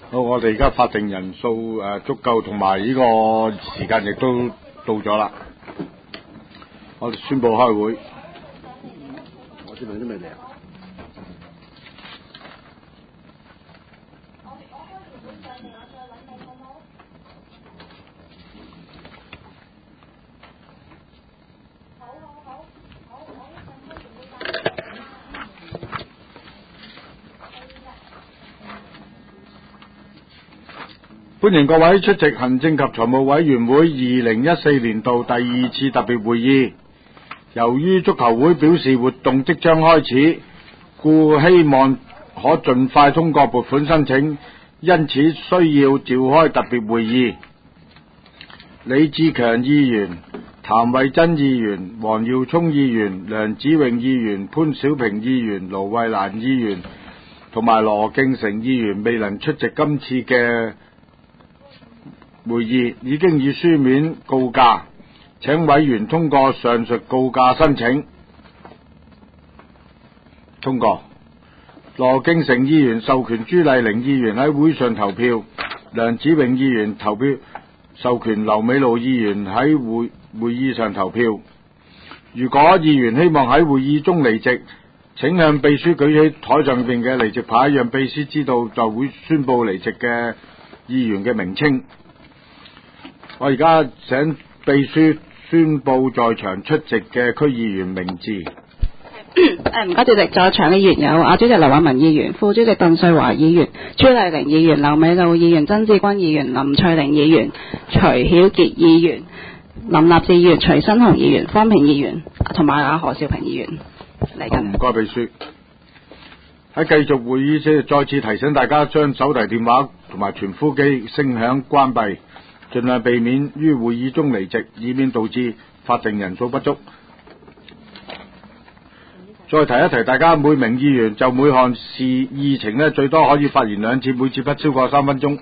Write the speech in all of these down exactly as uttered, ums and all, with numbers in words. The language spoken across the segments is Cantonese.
好，我哋而家法定人數誒、呃、足夠，同埋呢個時間亦都到咗啦。我哋宣佈開會。 我啲名都未嚟啊！ 歡迎各位出席行政及財務委員會二零一四年度第二次特別會議。由於足球會表示活動即將開始，故希望可盡快通過撥款申請，因此需要召開特別會議。李志強議員、譚慧珍議員、黃耀聰議員、梁子穎議員、潘小平議員、盧慧蘭議員同埋羅敬成議員未能出席今次嘅會議，已經以書面告假，請委員通過上述告假申請。通過。羅敬成議員授權朱麗玲議員喺會上投票，梁子穎議員投票授權劉美露議員喺會會議上投票。如果議員希望喺會議中離席，請向秘書舉起台上邊嘅離席牌，讓秘書知道就會宣佈離席嘅議員嘅名稱。我而家請秘書宣佈在場出席嘅區議員名字。 誒，唔該主席，在場嘅議員有阿主席劉偉文議員、副主席鄧瑞華議員、朱麗玲議員、劉美露議員、曾志軍議員、林翠玲議員、徐曉傑議員、林立志議員、徐新雄議員、方平議員同埋阿何兆平議員嚟緊。 唔該秘書。喺繼續會議時，再次提醒大家將手提電話同埋傳呼機聲響關閉，盡量避免於會議中離席，以免導致法定人數不足。再提一提大家，每名議員就每項事議程呢，最多可以發言兩次，每次不超過三分鐘。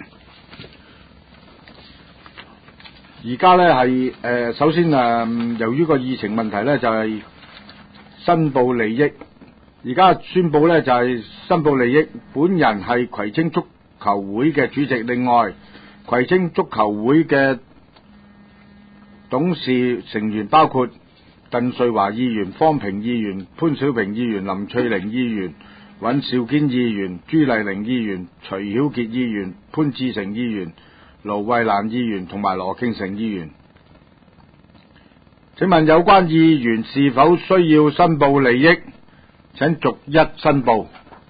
而家呢係誒，首先誒、呃，由於個議程問題呢，就係、是、申報利益。而家宣佈呢，就係、是、申報利益，本人係葵青足球會嘅主席，另外葵青足球會嘅董事成員包括鄧瑞華議員、方平議員、潘小平議員、林翠玲議員、尹兆堅議員、朱麗玲議員、徐曉傑議員、潘志成議員、盧慧蘭議員同埋羅敬成議員。請問有關議員是否需要申報利益？請逐一申報。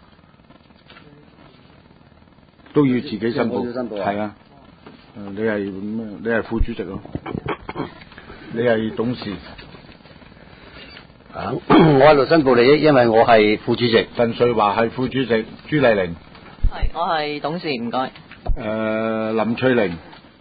都要自己申報。係啊。你係咩？你係副主席咯。你係董事。 啊！我喺度申報利益，因為我係副主席。 鄧瑞華係副主席，朱麗玲係，我係董事，唔該。誒、 呃，林翠玲。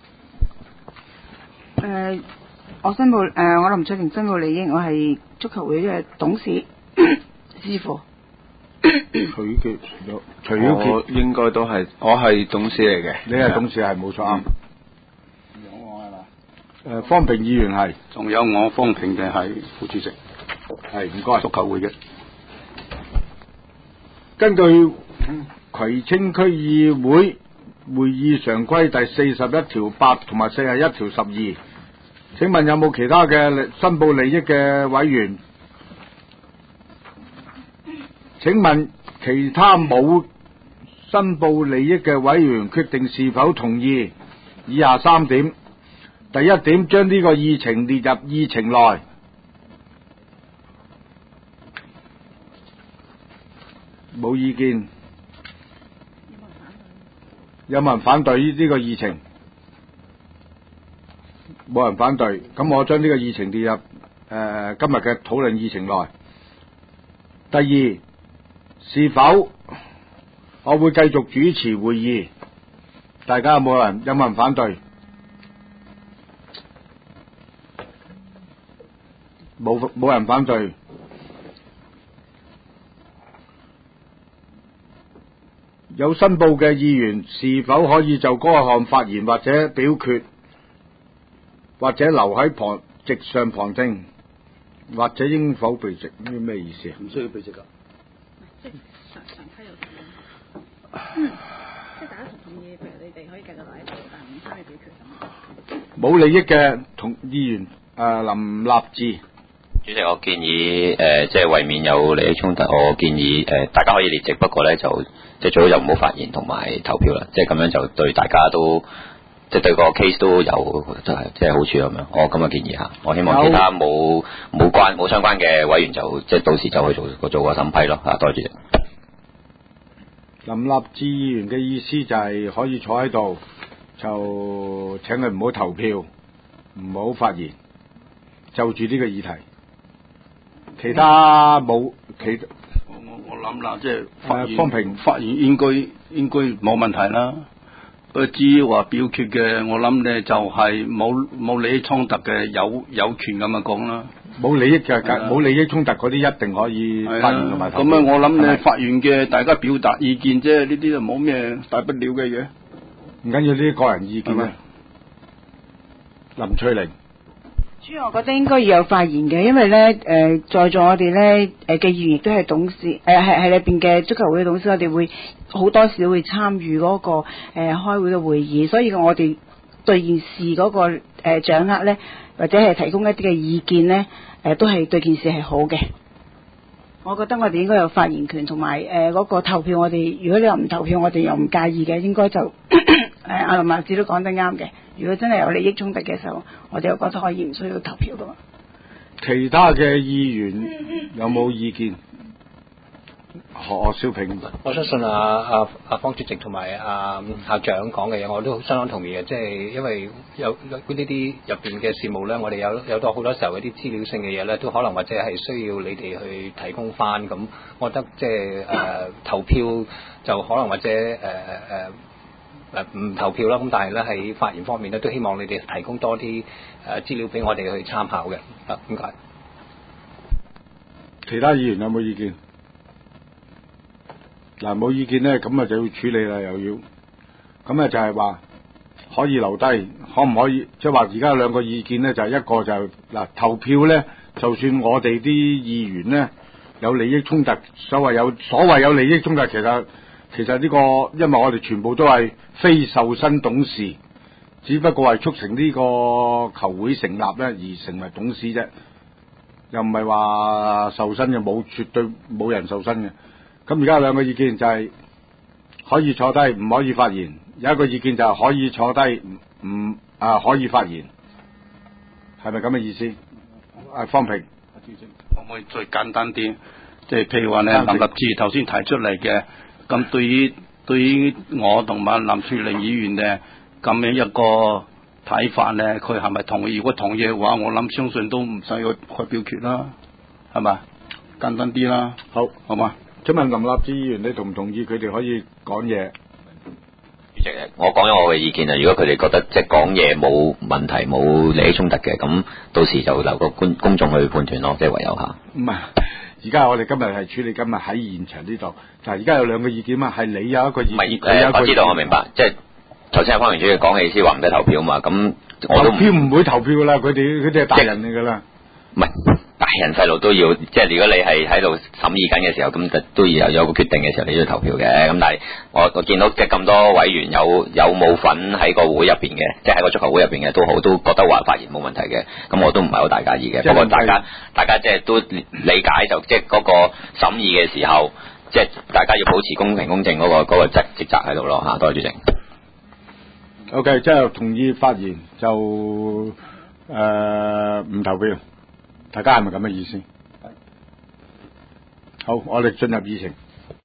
誒、呃，我申報誒、呃，我林翠玲申報利益，我係足球會嘅董事師傅。 徐傑，徐曉傑應該都係，我係董事嚟嘅。 你係董事係冇錯啊。 有我係嘛？ 誒，方平議員係。 仲有我方平嘅係副主席。 係唔該。 足球會嘅。 根據葵青區議會會議常規第四十一條八同埋四十一條十二，請問有冇其他嘅申報利益嘅委員？請問其他冇申報利益嘅委員決定是否同意以下三點：第一點，將呢個議程列入議程內。冇意見。有冇人反對呢個議程？冇人反對，咁我將呢個議程列入誒、呃、今日嘅討論議程內。第二，是否我會繼續主持會議？大家有冇人有冇人反對？冇冇人反對。有申報嘅議員是否可以就嗰項發言或者表決，或者留喺旁席上旁聽，或者應否備席？呢啲咩意思啊？ 唔需要備席噶。 即係常常規有咁樣。嗯，即係大家同同哋可以繼續留喺度，但係唔參與表決咁。 冇利益嘅同議員誒、呃、林立志。 主席，我建議誒、呃，即係為免有利益衝突，我建議誒、呃，大家可以列席，不過咧就即係最好就唔好發言同埋投票啦，即係咁樣就對大家都即係對個 case 都有即係即係好處咁樣。我咁嘅建議嚇，我希望其他冇冇關冇相關嘅委員就即係到時就去做做個審批咯嚇，多謝主席。 林立志議員嘅意思就係可以坐喺度，就請佢唔好投票，唔好發言，就住呢個議題。其他冇其我我我諗啦，即係發言方平發言應該應該冇問題啦。誒至於話表決嘅，我諗咧就係冇冇利益衝突嘅，有有權咁樣講啦。 冇利益嘅冇利益衝突嗰啲一定可以發言同埋投票。 咁啊，我諗咧係咪發言嘅大家表達意見啫，呢啲就冇咩大不了嘅嘢。 唔緊要呢啲個人意見係咪啊。林翠玲。 主要我覺得應該要有發言嘅，因為咧誒、呃，在座我哋咧誒嘅議員亦都係董事，誒係係裏邊嘅足球會嘅董事，我哋會好多時都會參與嗰、那個誒、呃、開會嘅會議，所以我哋對件事嗰、那個誒、呃、掌握咧，或者係提供一啲嘅意見咧，誒、呃、都係對件事係好嘅。我覺得我哋應該有發言權，同埋誒嗰個投票，我哋如果你又唔投票，我哋又唔介意嘅，應該就誒阿林立志都講得啱嘅。如果真係有利益衝突嘅時候，我哋又覺得可以唔需要投票噶嘛。 其他嘅議員有冇意見？何小平。 我相信啊啊啊方主席同埋啊校長講嘅嘢，我都相當同意嘅。即係因為有有呢啲入邊嘅事務咧，我哋有有到好多時候嗰啲資料性嘅嘢咧，都可能或者係需要你哋去提供翻。咁我覺得即係誒投票就可能或者誒誒誒唔投票啦。咁但係咧喺發言方面咧，都希望你哋提供多啲誒資料俾我哋去參考嘅。啊，點解？ 其他議員有冇意見？嗱，冇意見咧，咁啊就要處理啦，又要咁啊就係話可以留低，可唔可以？即係話而家有兩個意見咧，就係、是、一個就係、是、嗱投票咧，就算我哋啲議員咧有利益衝突，所謂有所謂有利益衝突，其實其實呢、這個因為我哋全部都係非受薪董事，只不過係促成呢個球會成立咧而成為董事啫，又唔係話受薪嘅，冇絕對冇人受薪嘅。咁而家有兩個意見就係可以坐低，唔可以發言；有一個意見就係可以坐低，唔啊可以發言，係咪咁嘅意思？啊，方平， 可唔可以再簡單啲？即係譬如話咧，林立志頭先提出嚟嘅，咁對於對於我同埋林翠玲議員咧咁樣一個睇法咧，佢係咪同意？如果同意嘅話，我諗相信都唔使去去表決啦，係咪？簡單啲啦， 好， 好嘛？ 請問林立志議員，你同唔同意佢哋可以講嘢？ 主席，我講咗我嘅意見啊。如果佢哋覺得即係講嘢冇問題、冇利益衝突嘅，咁到時就留個公公眾去判斷咯，即係唯有嚇。 唔係，而家我哋今日係處理今日喺現場呢度，但係而家有兩個意見啊，係你有一個意見， 唔係誒，我知道，我明白，即係頭先阿方明主席講起先話唔使投票嘛，咁我都投票唔會投票噶啦，佢哋佢哋係大人嚟噶啦。 唔係大人細路都要，即係如果你係喺度審議緊嘅時候，咁就都要有有個決定嘅時候，你都要投票嘅。咁但係我我見到即係咁多委員有有冇份喺個會入邊嘅，即係喺個足球會入邊嘅都好，都覺得話發言冇問題嘅。咁我都唔係好大介意嘅。不過大家大家即係都理解就即係嗰個審議嘅時候，即係大家要保持公平公正嗰個嗰個職職責喺度咯嚇。多謝主席。 OK， 即係同意發言就誒唔、呃、投票。大家係咪咁嘅意思？好，我哋進入議程。